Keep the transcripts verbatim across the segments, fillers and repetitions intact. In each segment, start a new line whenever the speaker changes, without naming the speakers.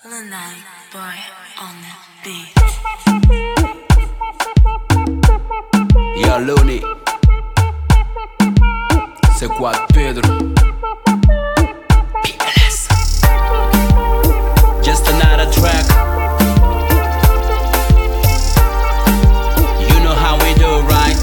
Lanai boy on the beat.
Yo, Looney, C quatro Pedro, P L S. Just another track. You know how we do, right?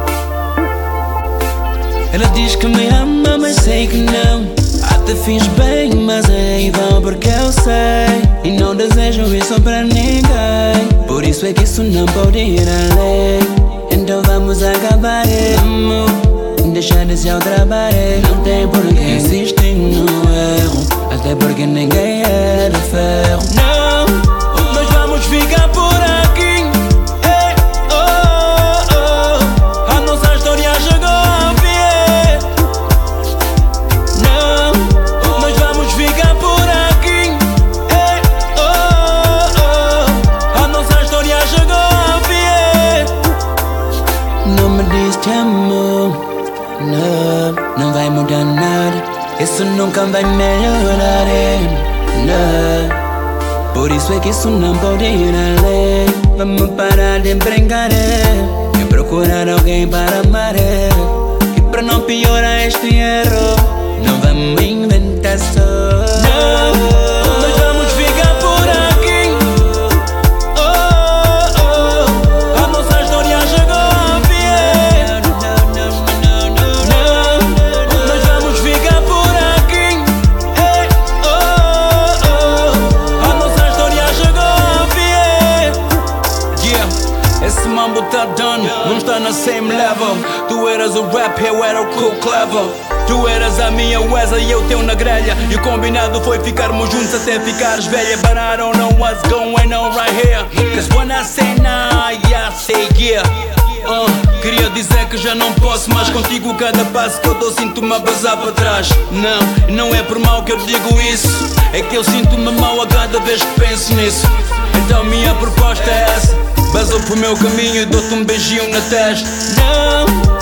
Ela diz que me ama, mas sei que não. Até fiz bem, mas é em vão porque eu sei. E não desejo isso pra ninguém. Por isso é que isso não pode ir além. Então vamos acabar, amor. Deixar de se trabalhar. Não tem por que insistir no erro. Até porque ninguém é de ferro. Não, nós vamos ficar por aqui. Ei, oh, oh. A nossa história chegou ao fim. Não, nós vamos ficar por aqui. Ei, oh, oh. A nossa história chegou ao fim. Não me diz te amo. Não, não vai mudar nada. Isso nunca vai melhorar. Não, por isso é que isso não pode ir além. Vamos parar de brincar e procurar alguém para amar. E para não piorar este erro, não vamos inventar só. Não, nós vamos ficar por aqui. Oh, oh, a nossa história chegou ao fim. Nós vamos ficar por aqui. Ei, oh, oh, a nossa história chegou ao fim.
Yeah, esse mambo tá done, não está na same level. Tu eras o rap, eu era o cool clever. Tu eras a minha Wesley e eu teu na grelha. E o combinado foi ficarmos juntos até ficares velha. But I don't know what's going on right here. Cause when I say nah, yeah, I say yeah. Uh, queria dizer que já não posso mais contigo. Cada passo que eu dou sinto-me a basar para trás. Não, não é por mal que eu digo isso. É que eu sinto-me mal a cada vez que penso nisso. Então minha proposta é essa. Basou pro meu caminho e dou-te um beijinho na testa.
Não,